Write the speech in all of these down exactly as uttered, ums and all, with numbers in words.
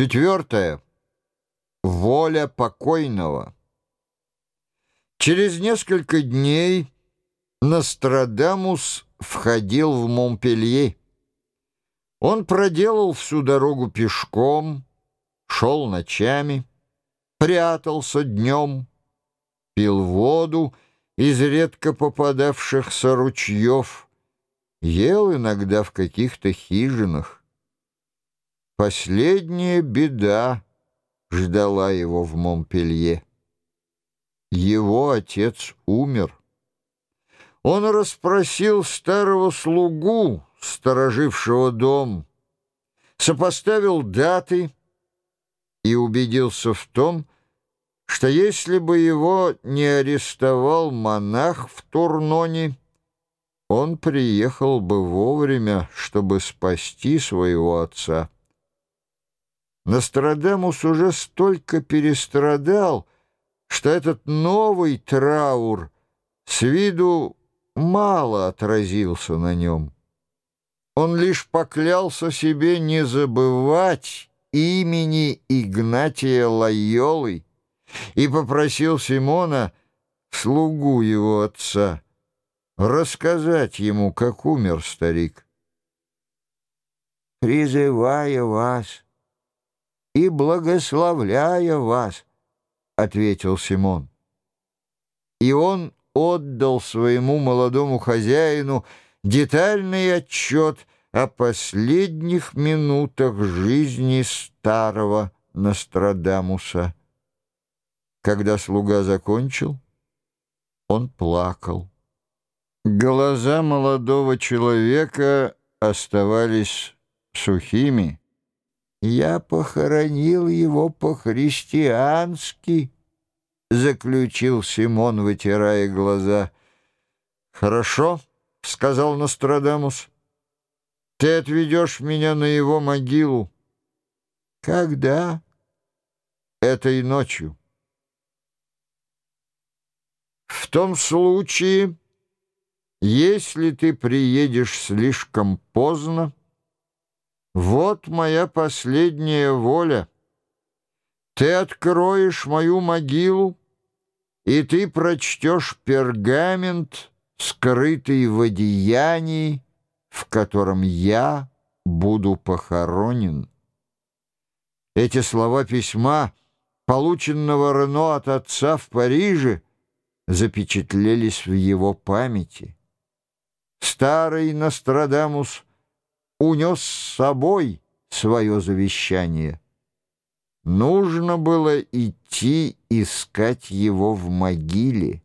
Четвертое. Воля покойного. Через несколько дней Нострадамус входил в Монпелье. Он проделал всю дорогу пешком, шел ночами, прятался днем, пил воду из редко попадавшихся ручьев, ел иногда в каких-то хижинах. Последняя беда ждала его в Монпелье. Его отец умер. Он расспросил старого слугу, сторожившего дом, сопоставил даты и убедился в том, что если бы его не арестовал монах в Турноне, он приехал бы вовремя, чтобы спасти своего отца. Нострадамус уже столько перестрадал, что этот новый траур с виду мало отразился на нем. Он лишь поклялся себе не забывать имени Игнатия Лойолы и попросил Симона, слугу его отца, рассказать ему, как умер старик. «Призывая вас и благословляя вас», — ответил Симон. И он отдал своему молодому хозяину детальный отчет о последних минутах жизни старого Нострадамуса. Когда слуга закончил, он плакал. Глаза молодого человека оставались сухими. «Я похоронил его по-христиански», — заключил Симон, вытирая глаза. «Хорошо», — сказал Нострадамус. «Ты отведешь меня на его могилу». «Когда?» «Этой ночью». «В том случае, если ты приедешь слишком поздно, вот моя последняя воля. Ты откроешь мою могилу, и ты прочтешь пергамент, скрытый в одеянии, в котором я буду похоронен». Эти слова письма, полученного Рено от отца в Париже, запечатлелись в его памяти. Старый Нострадамус унес с собой свое завещание. Нужно было идти искать его в могиле.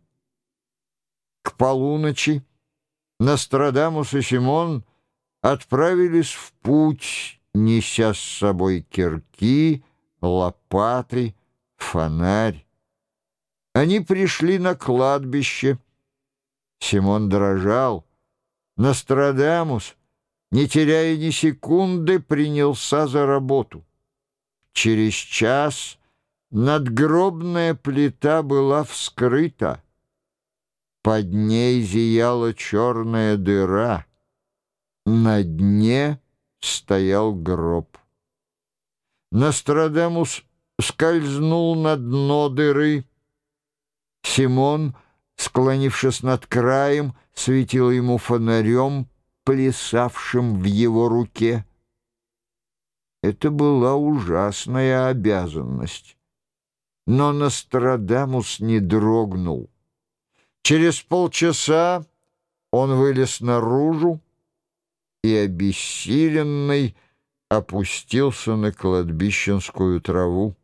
К полуночи Нострадамус и Симон отправились в путь, неся с собой кирки, лопаты, фонарь. Они пришли на кладбище. Симон дрожал. Нострадамус, не теряя ни секунды, принялся за работу. Через час надгробная плита была вскрыта. Под ней зияла черная дыра. На дне стоял гроб. Нострадамус скользнул на дно дыры. Симон, склонившись над краем, светил ему фонарем, плясавшим в его руке. Это была ужасная обязанность. Но Нострадамус не дрогнул. Через полчаса он вылез наружу и, обессиленный, опустился на кладбищенскую траву.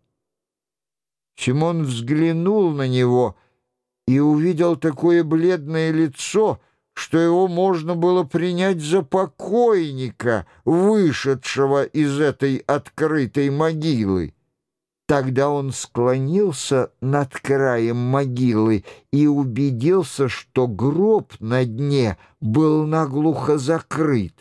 Симон взглянул на него и увидел такое бледное лицо, что его можно было принять за покойника, вышедшего из этой открытой могилы. Тогда он склонился над краем могилы и убедился, что гроб на дне был наглухо закрыт.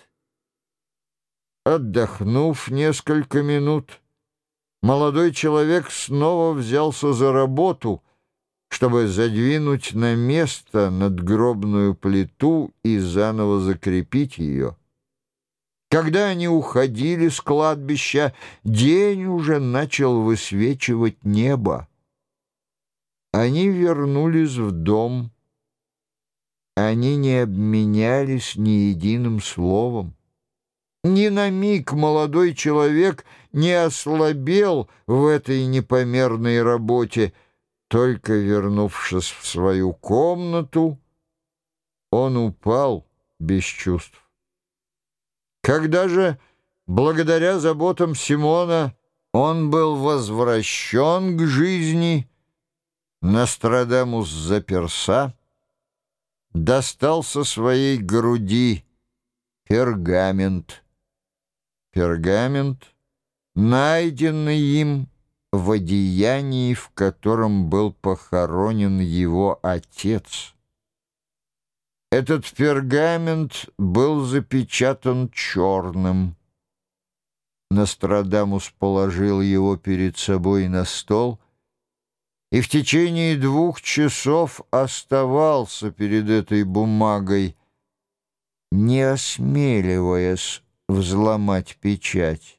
Отдохнув несколько минут, молодой человек снова взялся за работу, чтобы задвинуть на место надгробную плиту и заново закрепить ее. Когда они уходили с кладбища, день уже начал высвечивать небо. Они вернулись в дом. Они не обменялись ни единым словом. Ни на миг молодой человек не ослабел в этой непомерной работе. Только вернувшись в свою комнату, он упал без чувств. Когда же, благодаря заботам Симона, он был возвращен к жизни, Нострадамус заперся, достал со своей груди пергамент. Пергамент, найденный им в одеянии, в котором был похоронен его отец. Этот пергамент был запечатан черным. Нострадамус положил его перед собой на стол и в течение двух часов оставался перед этой бумагой, не осмеливаясь взломать печать.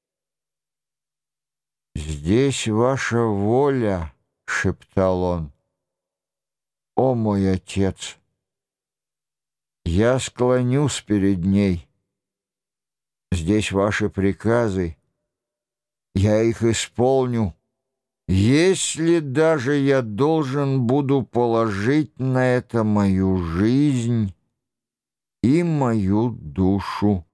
«Здесь ваша воля», — шептал он. «О, мой отец! Я склонюсь перед ней. Здесь ваши приказы. Я их исполню, если даже я должен буду положить на это мою жизнь и мою душу».